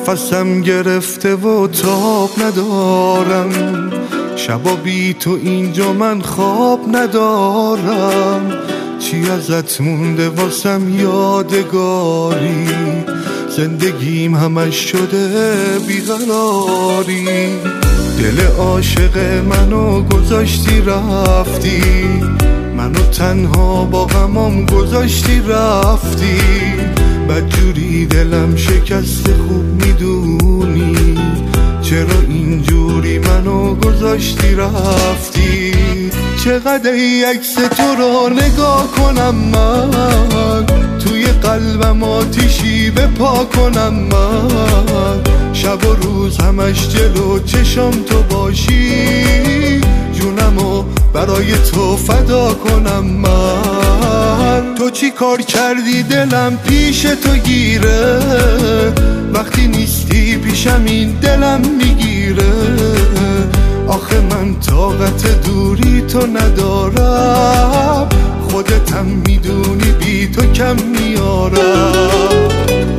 نفسم گرفته و تاب ندارم، شبا بی تو اینجا من خواب ندارم. چی ازت مونده واسم یادگاری، زندگیم همش شده بیقراری. دل عاشق منو گذاشتی رفتی، منو تنها با غمام گذاشتی رفتی. بدجوری دلم شکسته خوب میدونی، چرا اینجوری منو گذاشتی رفتی. چقدر عکس تو رو نگاه کنم من، توی قلبم آتیشی بپا کنم من. شب و روز همش جلو چشم تو باشی، جونمو برای تو فدا کنم من. تو چی کار کردی دلم پیش تو گیره، وقتی نیستی پیشم این دلم میگیره. آخه من طاقت دوری تو ندارم، خودتم میدونی بی تو کم میارم.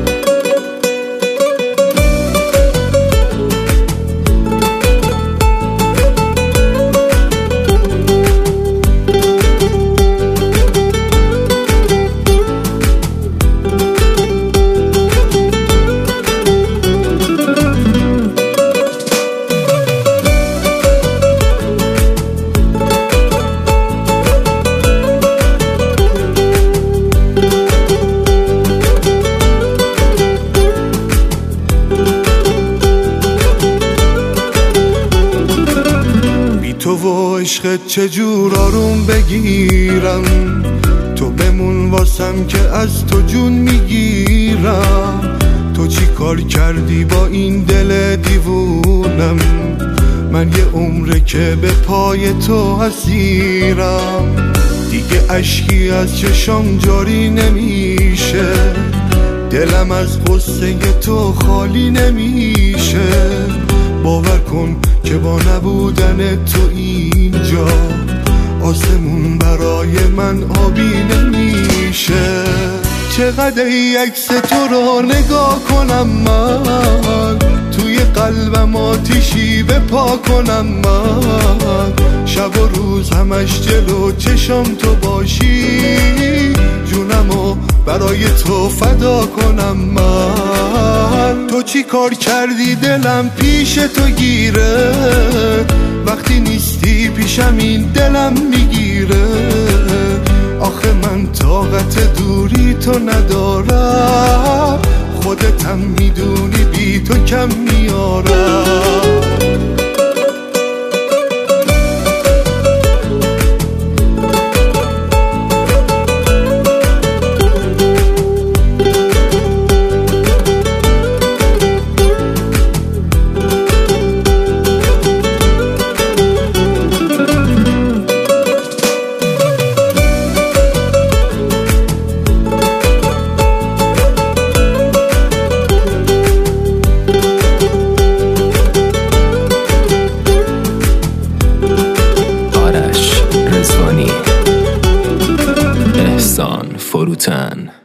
تو و عشقت چجور آروم بگیرم، تو بمون واسم که از تو جون میگیرم. تو چی کار کردی با این دل دیوونم، من یه عمره که به پای تو اسیرم. دیگه اشکی از چشام جاری نمیشه، دلم از قصه تو خالی نمیشه. باور کن که با نبودن تو اینجا، آسمون برای من آبی نمیشه. چقدر عکس تو رو نگاه کنم من، توی قلبم آتیشی بپا کنم من. شب و روز همش جلو چشم تو باشی، جونمو برای تو فدا کنم من. تو چی کار کردی دلم پیش تو گیره، وقتی نیستی پیشم این دلم میگیره. آخه من طاقت دوری تو ندارم، خودتم میدونی بی تو کم میارم. احسان فروتن.